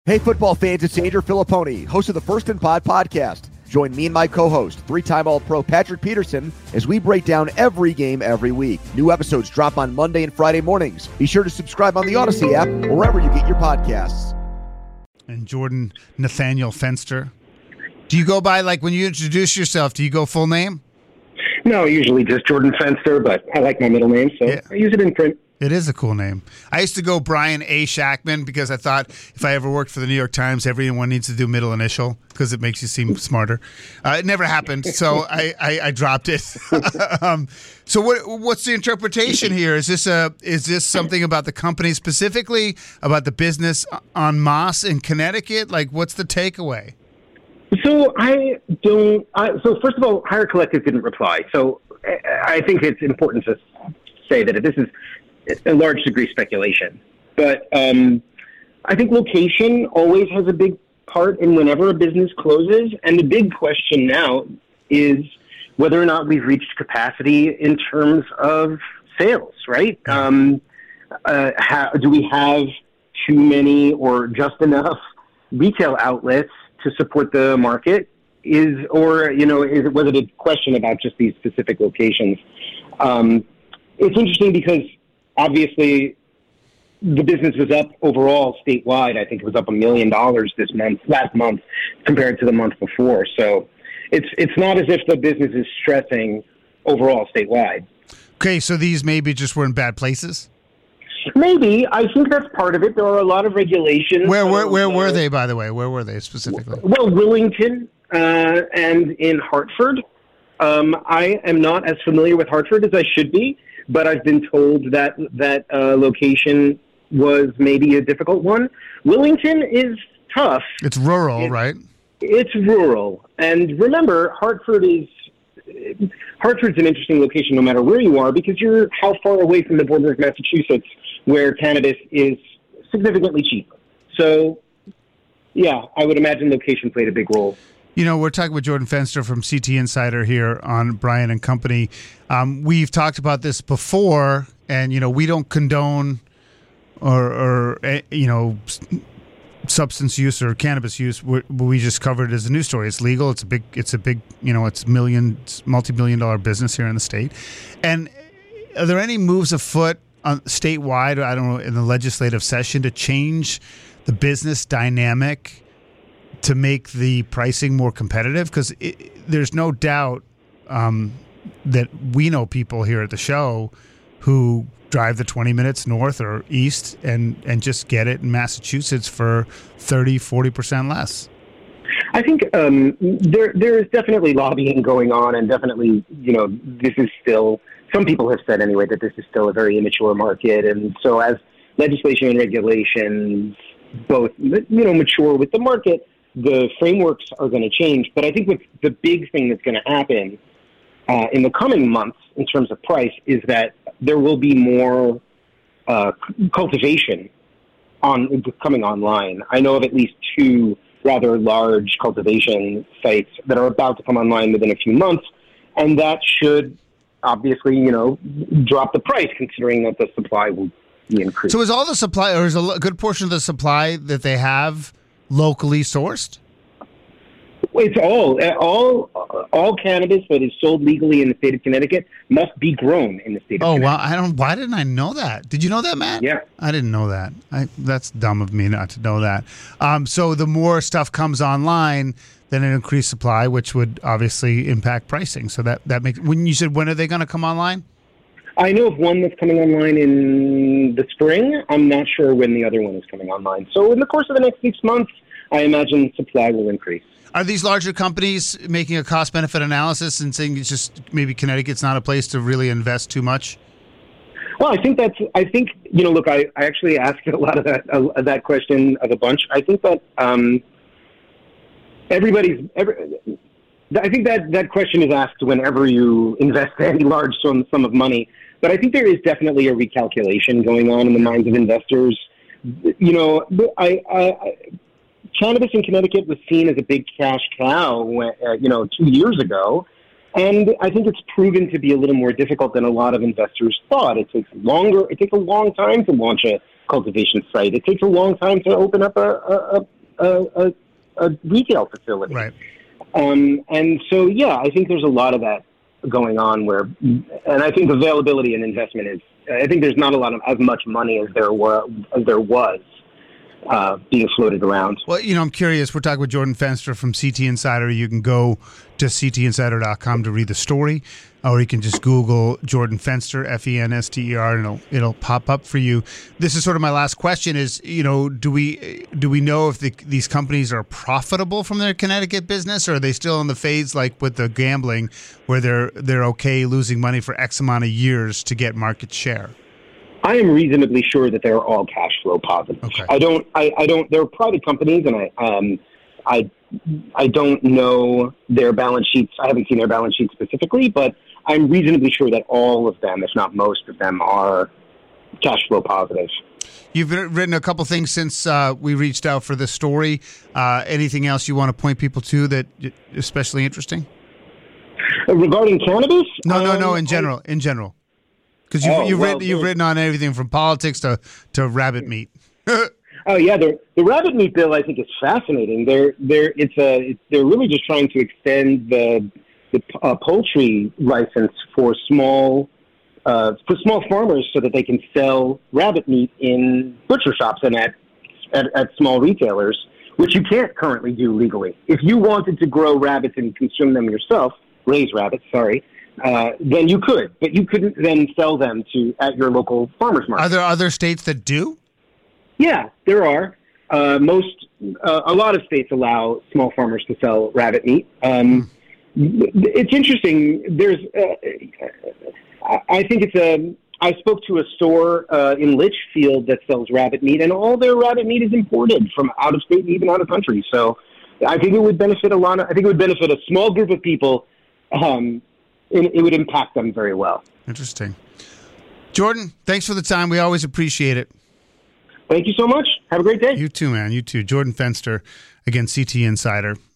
Hey, football fans, it's Andrew Filipponi, host of the First and Pod podcast. Join me and my co-host, three-time All-Pro Patrick Peterson, as we break down every game every week. New episodes drop on Monday and Friday mornings. Be sure to subscribe on the Odyssey app or wherever you get your podcasts. And Jordan Nathaniel Fenster. Do you go by, like, when you introduce yourself, do you go full name? No, usually just Jordan Fenster, but I like my middle name, so yeah. I use it in print. It is a cool name. I used to go Brian A. Shackman because I thought if I ever worked for the New York Times, everyone needs to do middle initial because it makes you seem smarter. It never happened, so I dropped it. So what's the interpretation here? Is this something about the company specifically, about the business en masse in Connecticut? Like, what's the takeaway? So so first of all, Hire Collective didn't reply. So I think it's important to say that this is a large degree speculation. But I think location always has a big part in whenever a business closes. And the big question now is whether or not we've reached capacity in terms of sales, right? Do we have too many or just enough retail outlets to support the market? Was it a question about just these specific locations? It's interesting because obviously the business was up overall statewide. I think it was up $1 million last month, compared to the month before. So it's not as if the business is stressing overall statewide. Okay, so these maybe just were in bad places? Maybe. I think that's part of it. There are a lot of regulations. Where were they, by the way? Where were they specifically? Well, Willington and in Hartford. I am not as familiar with Hartford as I should be, but I've been told that location was maybe a difficult one. Willington is tough. It's rural, right? It's rural. And remember, Hartford's an interesting location no matter where you are, because you're how far away from the border of Massachusetts, where cannabis is significantly cheaper. So, yeah, I would imagine location played a big role. You know, we're talking with Jordan Fenster from CT Insider here on Brian and Company. We've talked about this before, and, we don't condone or substance use or cannabis use. We just covered it as a news story. It's legal. It's a big, it's multi-million-dollar business here in the state. And are there any moves afoot statewide, I don't know, in the legislative session to change the business dynamic to make the pricing more competitive? Because there's no doubt that we know people here at the show who drive the 20 minutes north or east and just get it in Massachusetts for 30-40% less. I think there is definitely lobbying going on, and definitely, this is still, some people have said anyway, that this is still a very immature market. And so as legislation and regulations both, mature with the market, the frameworks are going to change. But I think the big thing that's going to happen in the coming months in terms of price is that there will be more cultivation coming online. I know of at least 2 rather large cultivation sites that are about to come online within a few months, and that should obviously, drop the price, considering that the supply will be increased. So is all the supply, or is a good portion of the supply that they have locally sourced? It's all cannabis that is sold legally in the state of Connecticut must be grown in the state of Connecticut. Wow! Why didn't I know that? Did you know that, Matt? Yeah, I didn't know that. That's dumb of me not to know that. So the more stuff comes online, then an increased supply, which would obviously impact pricing. So that makes. When you said when are they going to come online? I know of one that's coming online in the spring. I'm not sure when the other one is coming online. So in the course of the next 6 months, I imagine supply will increase. Are these larger companies making a cost-benefit analysis and saying it's just maybe Connecticut's not a place to really invest too much? Well, I think look, I actually asked a lot of that question of a bunch. I think that I think that question is asked whenever you invest any large sum of money. But I think there is definitely a recalculation going on in the minds of investors. Cannabis in Connecticut was seen as a big cash cow, 2 years ago. And I think it's proven to be a little more difficult than a lot of investors thought. It takes a long time to launch a cultivation site. It takes a long time to open up a retail facility. Right. And so, yeah, I think there's a lot of that going on and I think availability and investment I think there's not as much money as there was being floated around. Well, I'm curious. We're talking with Jordan Fenster from CT Insider. You can go to ctinsider.com to read the story, or you can just Google Jordan Fenster, Fenster, and it'll pop up for you. This is sort of my last question: is do we know if these companies are profitable from their Connecticut business, or are they still in the phase like with the gambling, where they're okay losing money for X amount of years to get market share? I am reasonably sure that they're all cash flow positive. Okay. I don't. They're private companies, and I don't know their balance sheets. I haven't seen their balance sheets specifically, but I'm reasonably sure that all of them, if not most of them, are cash flow positive. You've written a couple things since we reached out for this story. Anything else you want to point people to that is especially interesting? Regarding cannabis? No. In general. Because you've written on everything from politics to rabbit meat. Oh yeah, the rabbit meat bill I think is fascinating. They're really just trying to extend the poultry license for small farmers so that they can sell rabbit meat in butcher shops and at small retailers, which you can't currently do legally. If you wanted to grow rabbits and consume them yourself, raise rabbits, then you could, but you couldn't then sell them at your local farmers market. Are there other states that do? Yeah, there are. A lot of states allow small farmers to sell rabbit meat. It's interesting. I think I spoke to a store in Litchfield that sells rabbit meat, and all their rabbit meat is imported from out of state and even out of country. So I think it would benefit a small group of people. It would impact them very well. Interesting. Jordan, thanks for the time. We always appreciate it. Thank you so much. Have a great day. You too, man. You too. Jordan Fenster, again, CT Insider.